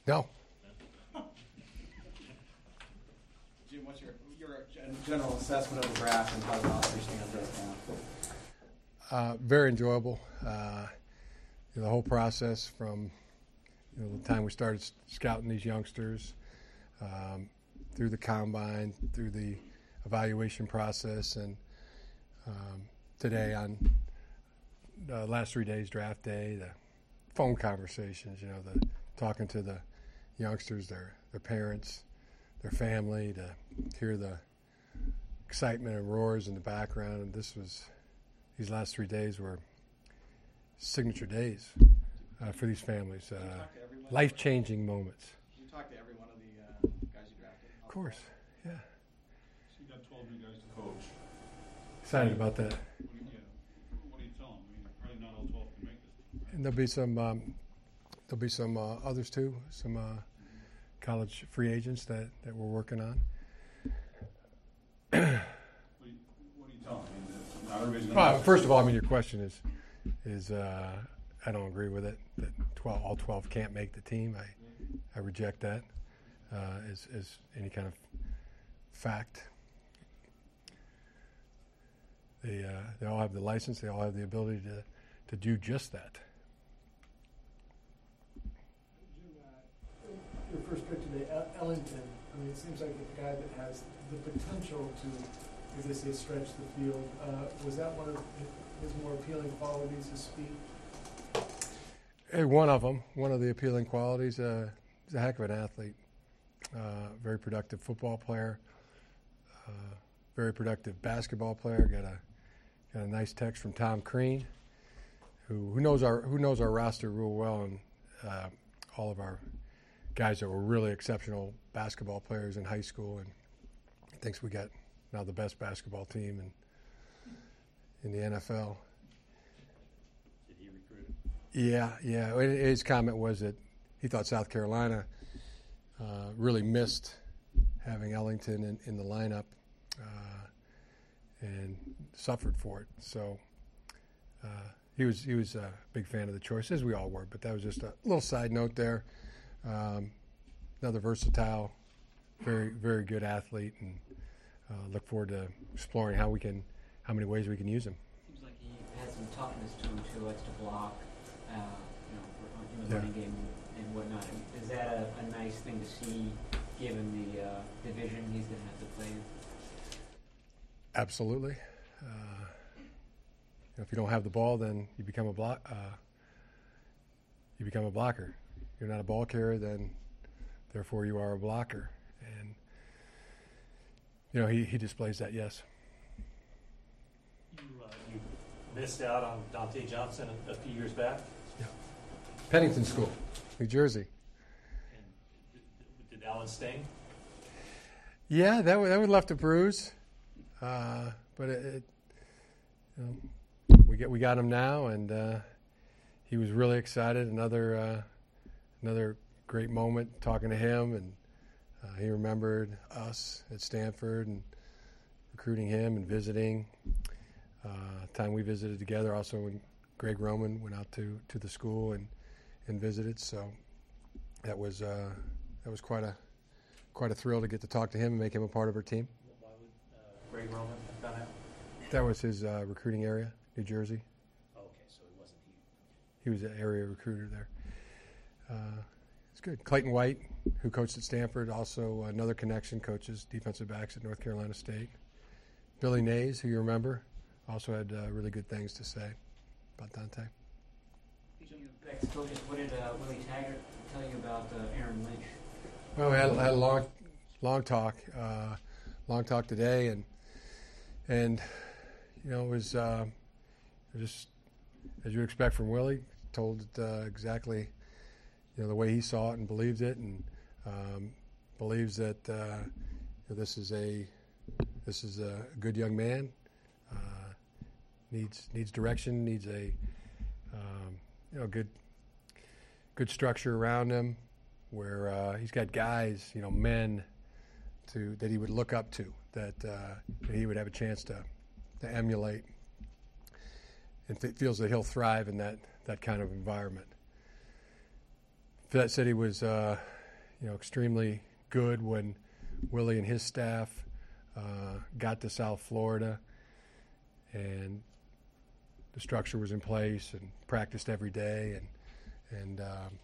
No. Jim, what's your general assessment of the draft and how the roster stands right now? Very enjoyable. The whole process from the time we started scouting these youngsters, through the combine, through the evaluation process, and today on the last 3 days, draft day, the phone conversations, the talking to the youngsters, their parents, their family, to hear the excitement and roars in the background. And these last 3 days were signature days for these families, life-changing moments. Did you talk to every one of the guys you drafted? Of course, yeah. So you got 12 new guys to coach. Excited about that. What do you tell them? I mean, probably not all 12 can make this team. And there'll be some others too, some college free agents that we're working on. What do you tell them? I mean, not everybody's gonna First of all, your question is I don't agree with it that all 12 can't make the team. I reject that as any kind of fact. They all have the license. They all have the ability to do just that. Your first pick today, Ellington. I mean, it seems like a guy that has the potential to, as they say, stretch the field. Was that one of his more appealing qualities, his speed? One of them. One of the appealing qualities. He's a heck of an athlete. Very productive football player. Very productive basketball player. Got a nice text from Tom Crean, who knows our roster real well, and all of our guys that were really exceptional basketball players in high school, and he thinks we got now the best basketball team in the NFL. Did he recruit him? Yeah. His comment was that he thought South Carolina really missed having Ellington in the lineup and suffered for it. So he was a big fan of the choice, as we all were. But that was just a little side note there. Another versatile, very, very good athlete, and look forward to exploring how many ways we can use him. Seems like he has some toughness to him too, likes to block, in the running game and whatnot. Is that a nice thing to see, given the division he's going to have to play in? Absolutely. If you don't have the ball, then you become a blocker. You're not a ball carrier, then therefore you are a blocker. And he displays that. Yes. You missed out on Dante Johnson a few years back. Yeah. Pennington School, New Jersey. And did Allen sting? Yeah, that would left a bruise, but we got him now, and he was really excited. Another great moment talking to him, and he remembered us at Stanford and recruiting him and visiting. Time we visited together, also when Greg Roman went out to the school and visited. So that was quite a thrill to get to talk to him and make him a part of our team. Why would Greg Roman have done that? That was his recruiting area, New Jersey. Oh, okay, so it wasn't he. He was an area recruiter there. It's good. Clayton White, who coached at Stanford, also another connection, coaches defensive backs at North Carolina State. Billy Nays, who you remember, also had really good things to say about Dante. Ex-coaches, what did Willie Taggart tell you about Aaron Lynch? Well, we had a long talk today, and it was just as you expect from Willie. Told it exactly, the way he saw it and believed it, and believes that this is a good young man. Needs direction. Needs a good structure around him, where he's got guys, men that he would look up to, that he would have a chance to emulate, and feels that he'll thrive in that kind of environment. That said, he was extremely good when Willie and his staff got to South Florida, and the structure was in place and practiced every day, and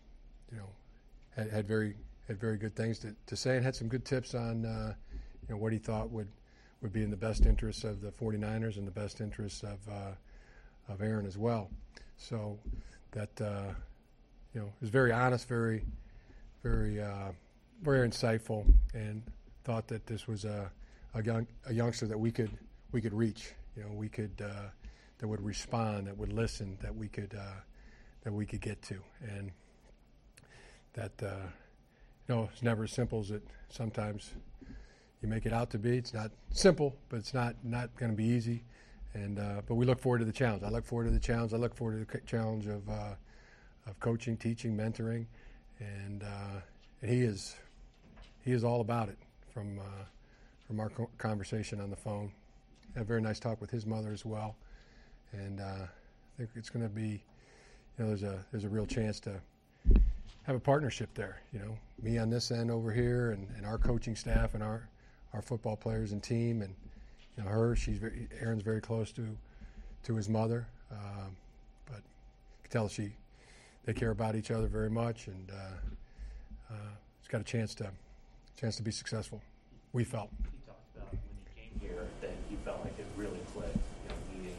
had very good things to say, and had some good tips on what he thought would be in the best interests of the 49ers and the best interests of Aaron as well. So that was very honest, very insightful, and thought that this was a youngster that we could reach. That would respond, that would listen, that we could get to, and that it's never as simple as it sometimes you make it out to be. It's not simple, but it's not going to be easy. And but we look forward to the challenge. I look forward to the challenge. I look forward to the challenge of coaching, teaching, mentoring, and he is all about it. From our conversation on the phone, had a very nice talk with his mother as well, and I think it's going to be, there's a real chance to have a partnership there. Me on this end over here, and our coaching staff and our football players and team, and Aaron's very close to his mother, but you can tell they care about each other very much, and it's got a chance to be successful. We felt. He talked about when he came here that he felt like it really clicked, meeting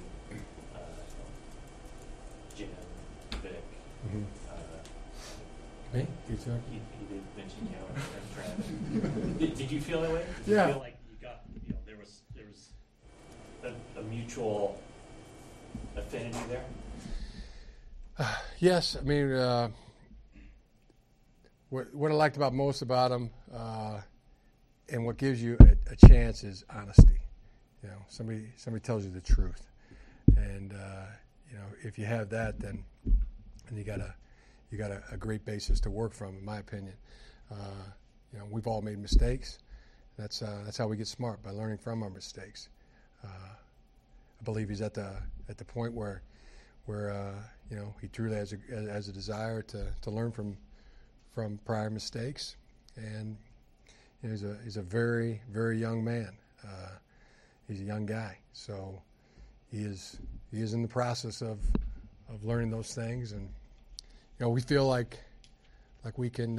Jim, Vic. Mm-hmm. Me? He did mention and Travis. Did you feel that way? Did Yeah. you feel like you got, there was a mutual affinity there? Yes, I mean, what I liked most about him, and what gives you a chance is honesty. Somebody tells you the truth, and if you have that, then you got a great basis to work from, in my opinion. We've all made mistakes. That's how we get smart, by learning from our mistakes. I believe he's at the point where he truly has a desire to learn from prior mistakes, and he's a very, very young man. He's a young guy, so he is in the process of learning those things, and we feel like we can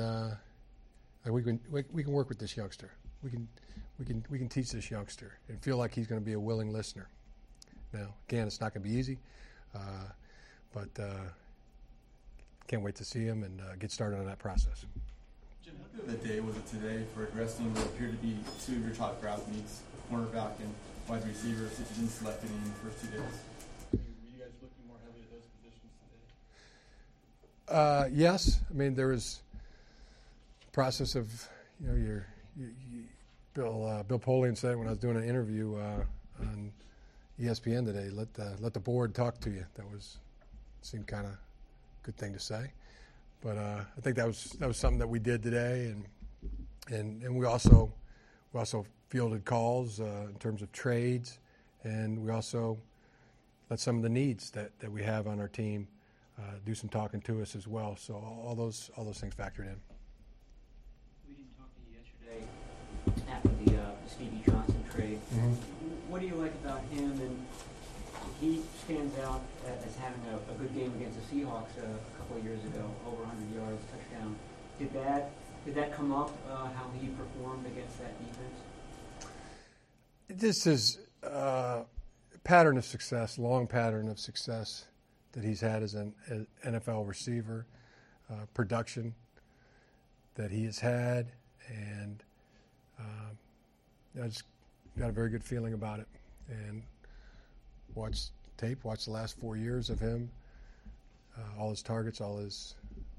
work with this youngster. We can teach this youngster, and feel like he's going to be a willing listener. Now, again, it's not going to be easy, but can't wait to see him and get started on that process. Jim, how good of a day was it today for addressing what appeared to be two of your top draft needs, cornerback and wide receiver, since you didn't select any in the first 2 days? Were you guys looking more heavily at those positions today? Yes. I mean, there was a process of, Bill Polian said when I was doing an interview on ESPN today, let the board talk to you. Seemed kind of a good thing to say, but I think that was something that we did today, and we also fielded calls in terms of trades, and we also let some of the needs that we have on our team do some talking to us as well. So all those things factored in. We didn't talk to you yesterday after the Stevie Johnson trade. Mm-hmm. What do you like about him? And he stands out as having a good game against the Seahawks a couple of years ago, over 100 yards, touchdown. Did that come up, how he performed against that defense? This is a pattern of success, long pattern of success that he's had as an NFL receiver, production that he has had, and I just got a very good feeling about it. And watched the last 4 years of him, all his targets, all his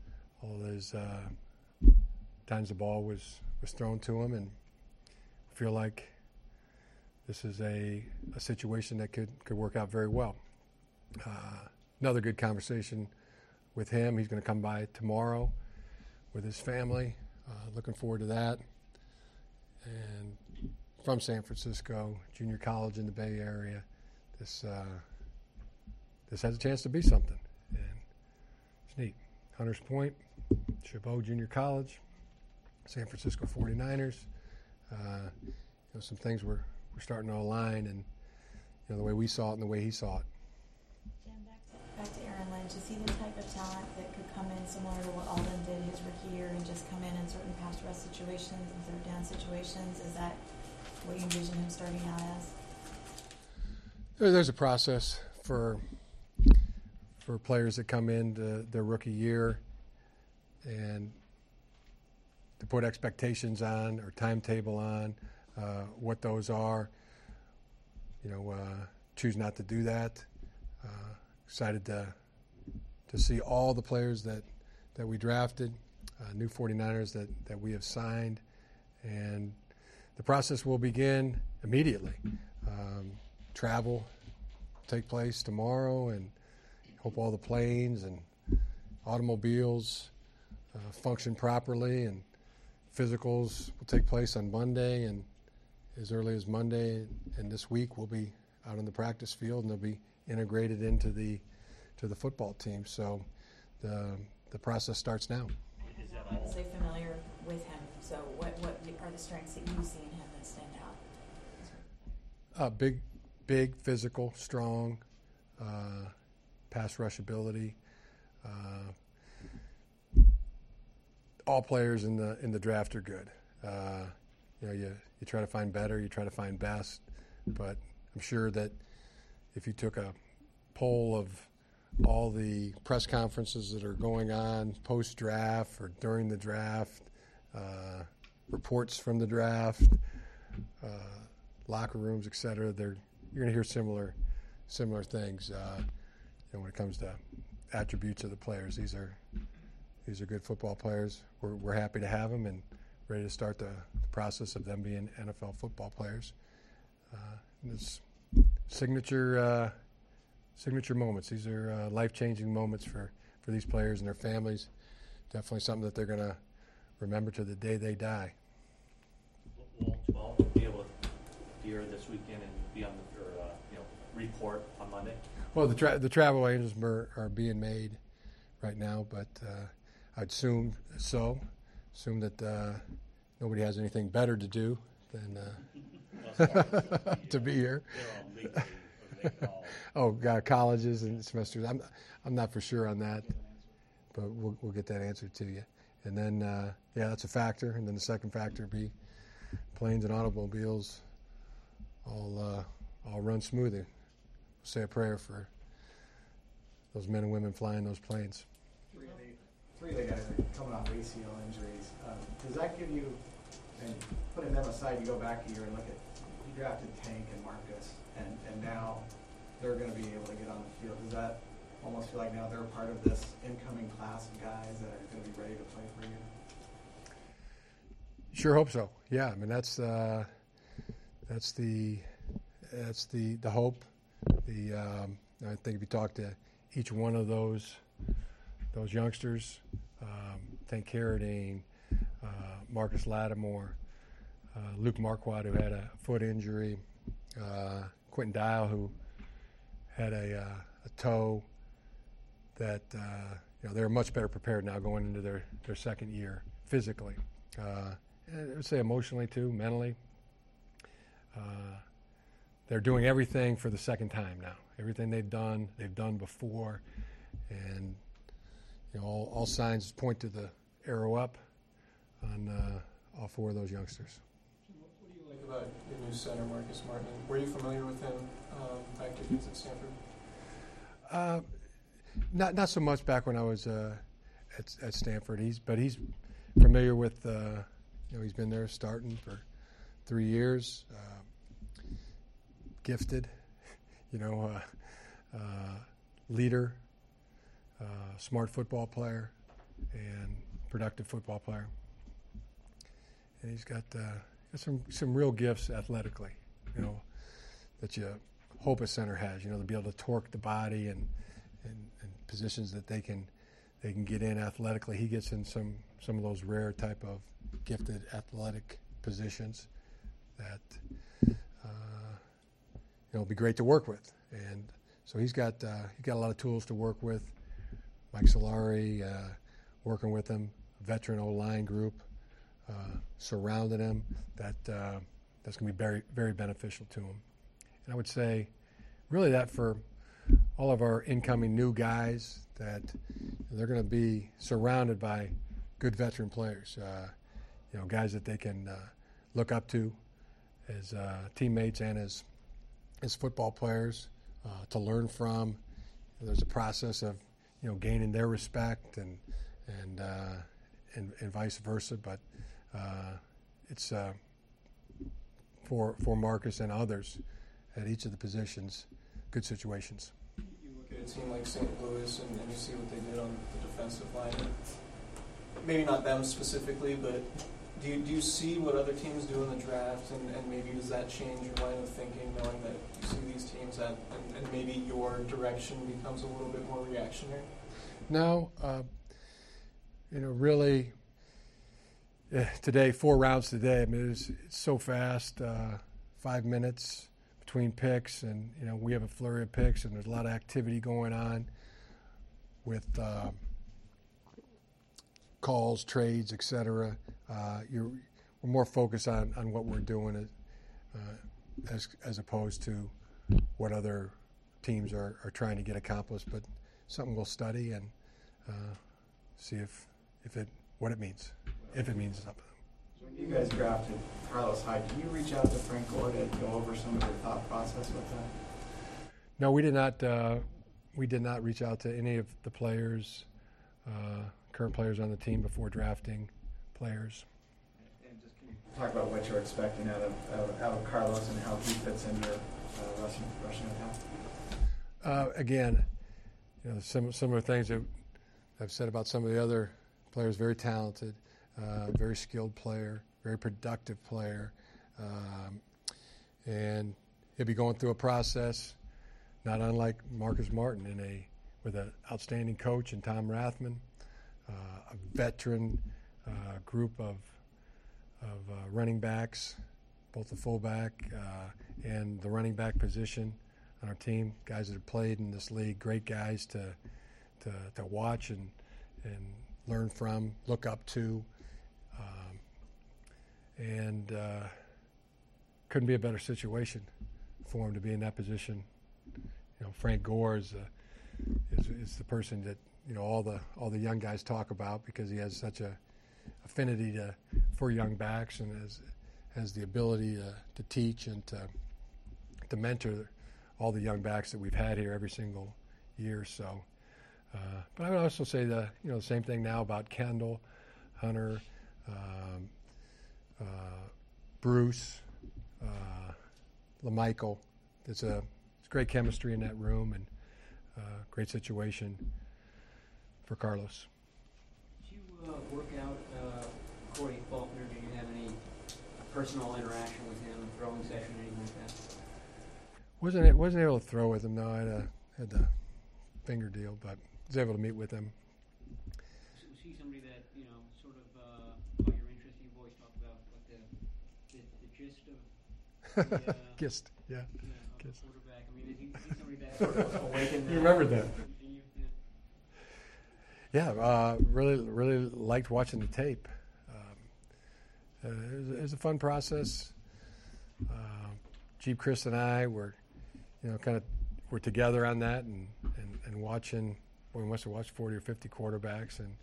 times the ball was thrown to him, and feel like this is a situation that could work out very well. Another good conversation with him. He's going to come by tomorrow with his family. Looking forward to that. And from San Francisco, junior college in the Bay Area, this has a chance to be something. And it's neat. Hunters Point, Chabot Junior College, San Francisco 49ers. Some things were starting to align, and the way we saw it and the way he saw it. Jim, back to Aaron Lynch. Is he the type of talent that could come in similar to what Alden did his rookie year and just come in certain pass rush situations and third down situations? Is that what you envision him starting out as? There's a process for players that come into their rookie year and to put expectations on or timetable on what those are. Choose not to do that. Excited to see all the players that we drafted, new 49ers that we have signed, and the process will begin immediately. Travel will take place tomorrow, and hope all the planes and automobiles function properly, and physicals will take place on Monday, and as early as Monday and this week we'll be out on the practice field, and they'll be integrated into the football team. So the process starts now. Obviously familiar with him. So what are the strengths that you see in him that stand out? Big, physical, strong, pass rush ability. All players in the draft are good. You try to find better, you try to find best, but I'm sure that if you took a poll of all the press conferences that are going on post-draft or during the draft, reports from the draft, locker rooms, et cetera, you're going to hear similar things when it comes to attributes of the players. These are good football players. We're happy to have them and ready to start the process of them being NFL football players. It's signature moments. These are life-changing moments for these players and their families. Definitely something that they're going to remember to the day they die. Will 12 be able to be here this weekend and be on report on Monday? Well, the travel arrangements are being made right now, but I'd assume that nobody has anything better to do than to be here. Colleges and semesters. I'm not for sure on that, but we'll get that answer to you. And then that's a factor. And then the second factor would be planes and automobiles all run smoothly. We'll say a prayer for those men and women flying those planes. Three of the guys are coming off ACL injuries. Does that give you, and putting them aside, you go back a year and look at, you drafted Tank and Marcus, and now they're going to be able to get on the field. Does that almost feel like now they're part of this incoming class of guys that are going to be ready to play for you? Sure hope so. Yeah, I mean that's the hope. I think if you talk to each one of those youngsters, Tank Carradine, Marcus Lattimore, Luke Marquardt, who had a foot injury, Quentin Dial, who had a toe that they're much better prepared now going into their second year physically. And I would say emotionally too, mentally. They're doing everything for the second time now. Everything they've done before, and all signs point to the arrow up on all four of those youngsters. What do you like about your new center, Marcus Martin? Were you familiar with him back to his at Stanford? Not so much back when I was at Stanford. He's familiar with. He's been there starting for 3 years. Gifted, leader, smart football player, and productive football player. And he's got some real gifts athletically, that you hope a center has. To be able to torque the body and positions that they can get in athletically. He gets in some of those rare type of gifted athletic positions that it'll be great to work with. And so he's got a lot of tools to work with. Mike Solari working with him, veteran O-line group, surrounding him that's going to be very, very beneficial to him. And I would say really that for all of our incoming new guys, that they're going to be surrounded by good veteran players, guys that they can look up to as teammates and as football players to learn from. There's a process of gaining their respect and vice versa, but it's for Marcus and others at each of the positions, good situations. You look at a team like St. Louis and you see what they did on the defensive line. Maybe not them specifically, but do you see what other teams do in the draft, and maybe does that change your line of thinking, knowing that you see these teams and maybe your direction becomes a little bit more reactionary? No, really, today, 4 rounds today. I mean, it's so fast. 5 minutes between picks, and we have a flurry of picks, and there's a lot of activity going on with calls, trades, etc. We're more focused on what we're doing as opposed to what other teams are trying to get accomplished. But something we'll study and see what it means, if it means something. So when you guys drafted Carlos Hyde, did you reach out to Frank Gore to go over some of your thought process with that? No, we did not. We did not reach out to any of the players, current players on the team before drafting players. And just can you talk about what you're expecting out of Carlos and how he fits in your rushing attack? Again, some of the things that I've said about some of the other players. Very talented, very skilled player, very productive player, and he'll be going through a process not unlike Marcus Martin with an outstanding coach in Tom Rathman, a veteran group of running backs, both the fullback and the running back position on our team. Guys that have played in this league, great guys to watch and learn from, look up to, and couldn't be a better situation for him to be in that position. Frank Gore is the person that all the young guys talk about, because he has such a affinity for young backs and has the ability to teach and to mentor all the young backs that we've had here every single year. So, but I would also say the same thing now about Kendall, Hunter, Bruce, LaMichael. It's great chemistry in that room, and great situation for Carlos. Did you work out Corey Faulkner? Did you have any personal interaction with him, a throwing session, anything like that? Wasn't able to throw with him. No, I had the finger deal, but was able to meet with him. Was he somebody that sort of caught your interest? You've always talked about the gist of the Gist, yeah. of Gist. the quarterback. I mean, is he somebody that sort of awakened? You remember that? Yeah. Yeah, really liked watching the tape. It was a fun process. Jeep, Chris, and I were, we're together on that and watching. We must have watched 40 or 50 quarterbacks, and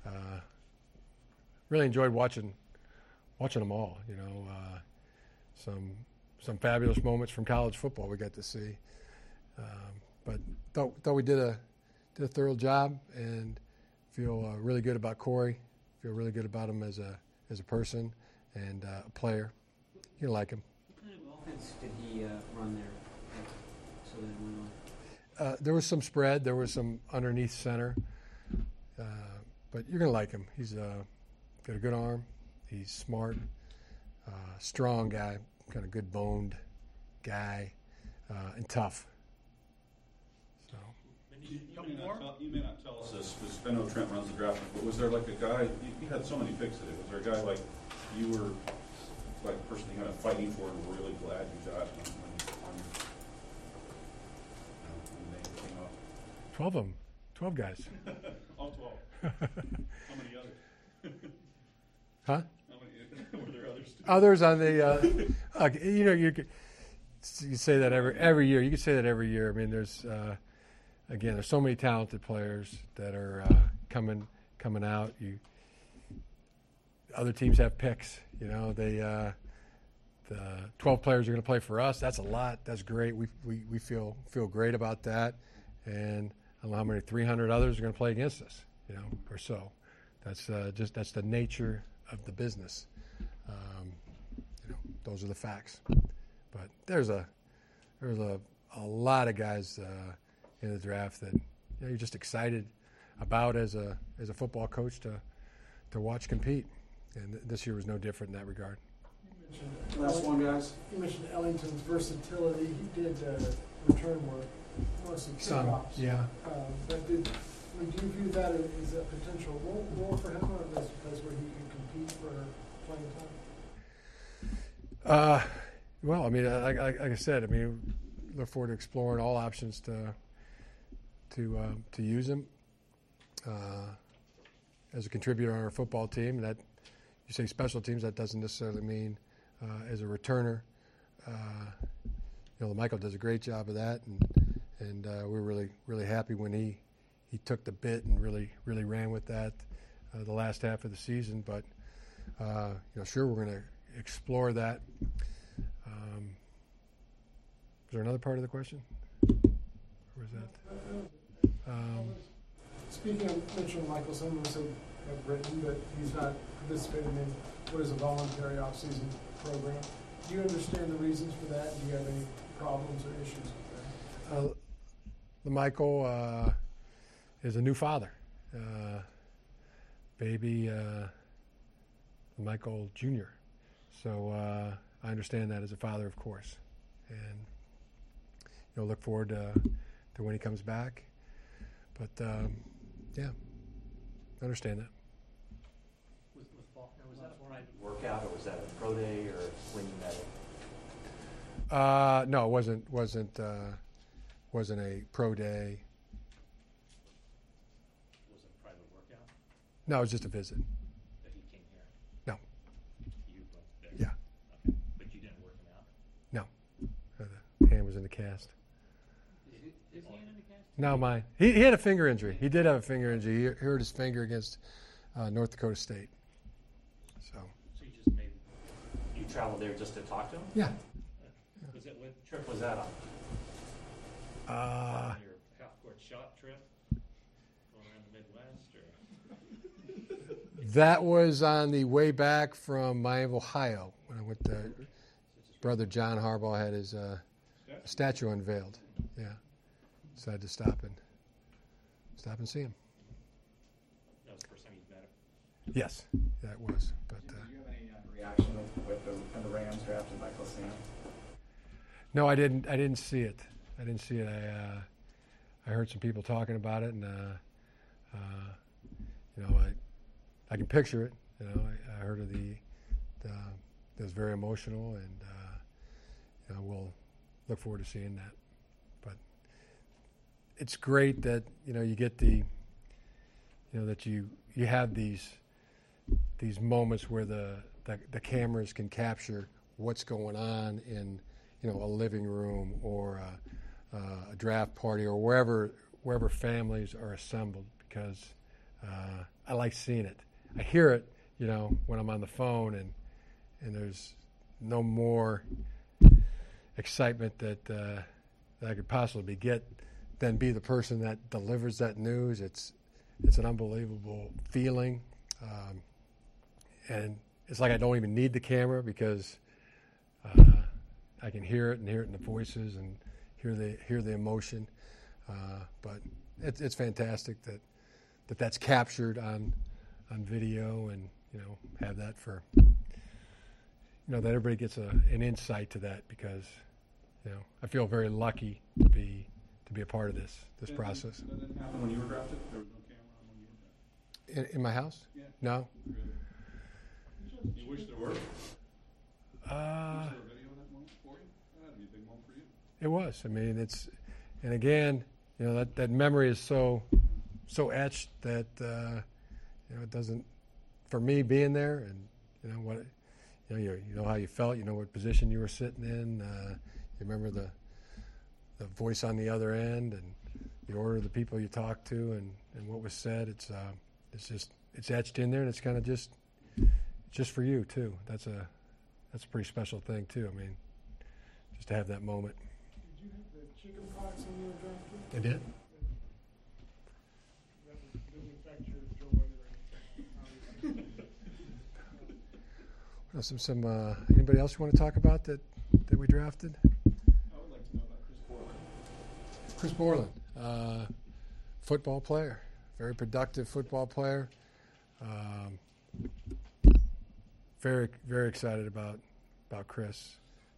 really enjoyed watching them all. Some fabulous moments from college football we got to see. But thought we did a thorough job, and feel really good about Corey. Feel really good about him as a person and a player. You like him. What kind of offense did he run there at Southern Illinois? There was some spread. There was some underneath center. But you're going to like him. He's got a good arm. He's smart, strong guy, kind of good boned guy, and tough. So. You may not tell us this, because I know Trent runs the draft, but was there like a guy, you had so many picks today, was there a guy like you were personally kind of fighting for and really glad you got when the name came up? 12 of them. 12 guys. All 12. How many others? Huh? How many, Others on the, you say that every year. You can say that every year. I mean, there's so many talented players that are coming out. Other teams have picks. The 12 players are going to play for us. That's a lot. That's great. We feel great about that. And I don't know how many 300 others are going to play against us, or so. That's that's the nature of the business. Those are the facts. But there's a lot of guys in the draft that you're just excited about as a football coach to watch compete, and this year was no different in that regard. Last one, guys. You mentioned Ellington's versatility. He did return work, mostly kickoffs. Yeah. But do you view that as a potential role for him, or as where he can compete for playing time? Well, I mean, like I said, I mean, look forward to exploring all options to use him as a contributor on our football team. That you say special teams, that doesn't necessarily mean as a returner. Michael does a great job of that, and we're really happy when he took the bit and really ran with that the last half of the season. But sure, we're going to explore that. Is there another part of the question? Or is that? Speaking of Mitchell Michael, some of us have written that he's not participating in what is a voluntary off-season program. Do you understand the reasons for that? Do you have any problems or issues with that? Michael is a new father. Baby Michael Jr. So I understand that as a father, of course. And look forward to when he comes back. But yeah, I understand that. Was that a private workout, or was that a pro day, or when you met him? No, it wasn't a pro day. Was it a private workout? No, it was just a visit. That he came here? No. You went there? Yeah. Okay. But you didn't work him out? No. The hand was in the cast. Is he in the cast? No, mine. He had a finger injury. He did have a finger injury. He hurt his finger against North Dakota State. So You traveled there just to talk to him? yeah. What trip was that on? Your half-court shot trip? Going around the Midwest, or? That was on the way back from Miami, Ohio, when I went to brother John Harbaugh had his statue unveiled. Yeah. Decided to stop and see him. That was the first time you met him? Yes, that was. But Did you have any reaction with the Rams drafted Michael Sam? no, I didn't see it. I heard some people talking about it, and I can picture it. I heard of it was very emotional, and we'll look forward to seeing that. But it's great that you get that you have these moments where the cameras can capture what's going on in a living room or a draft party or wherever families are assembled, because I like seeing it. I hear it when I'm on the phone, and there's no more excitement that I could possibly get than be the person that delivers that news. It's an unbelievable feeling, and it's like I don't even need the camera, because I can hear it and hear it in the voices and hear the emotion. But it's fantastic that's captured on video, and have that for that everybody gets an insight to that, because I feel very lucky to be a part of this process. That didn't happen when you were drafted? There was no camera on when you were drafted? In my house? Yeah. No. Really? You wish there were? Wish there were video of that moment for you? That'd be a big moment for you. It was. I mean, and again, that memory is so etched that it doesn't, for me being there, and you know how you felt. You know what position you were sitting in. You remember the voice on the other end and the order of the people you talked to and what was said. It's etched in there, and it's kind of just for you too. That's a pretty special thing too. I mean, just to have that moment. Did you have the chicken pox when you were drafted? I did. That didn't affect your joy or anything, obviously. Anybody else you want to talk about that we drafted? I would like to know about Chris Borland. Chris Borland, football player, very productive football player. Very, very excited about Chris.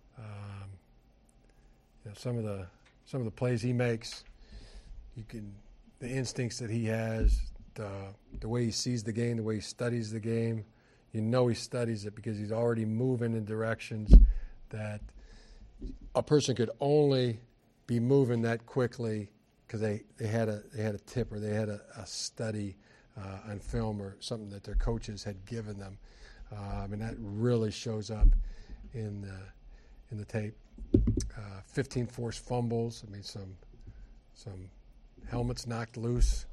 Some of the plays he makes, the instincts that he has, the way he sees the game, the way he studies the game. You know he studies it because he's already moving in directions that a person could only be moving that quickly because they had a tip or they had a study on film or something that their coaches had given them. And that really shows up in the tape. 15 forced fumbles. I mean, some helmets knocked loose.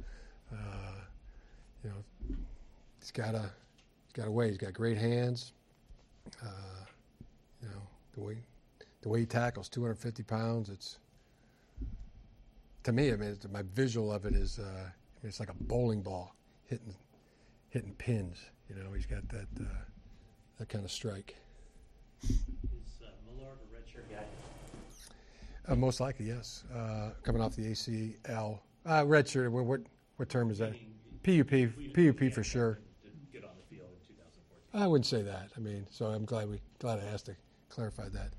He's got a way. He's got great hands. The way he tackles, 250 pounds. It's, to me, I mean, my visual of it is, it's like a bowling ball hitting pins. He's got that kind of strike. Is Millard a redshirt guy? Most likely, yes. Coming off the ACL, redshirt. What term is that? PUP for sure. To get on the field in 2014. I wouldn't say that. I mean, so I'm glad I asked to clarify that.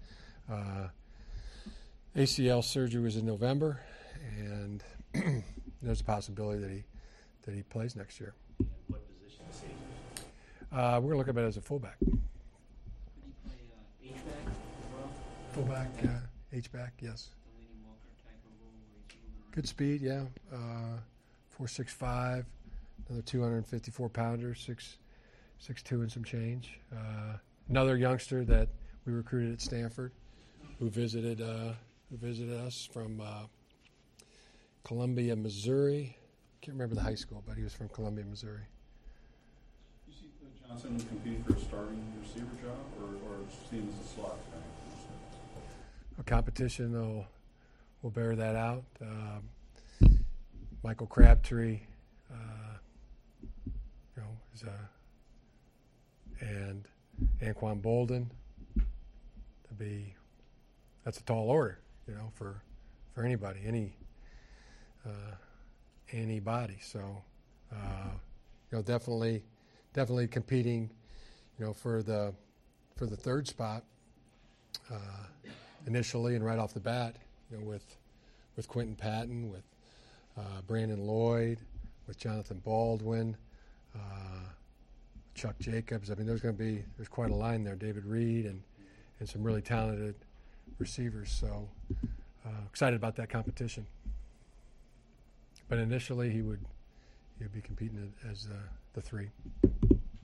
ACL surgery was in November, and there's a possibility that he plays next year. And what position is he? We're going to look at it as a fullback. Did he play H-back as well? Fullback, H-back, yes. Delaney Walker type of role where he's moving around? Good speed, yeah. 4.65, another 254-pounder, 6'2" and some change. Another youngster that we recruited at Stanford, who visited us from Columbia, Missouri. Can't remember the high school, but he was from Columbia, Missouri. You see Johnson competing for a starting receiver job, or see him as a slot guy? A competition will bear that out. Michael Crabtree, and Anquan Bolden. That's a tall order, for anybody, anybody. So, definitely competing, for the third spot initially and right off the bat, with Quentin Patton, with Brandon Lloyd, with Jonathan Baldwin, Chuck Jacobs. I mean, there's quite a line there. David Reed and some really talented receivers. So excited about that competition. But initially, he would be competing as the three.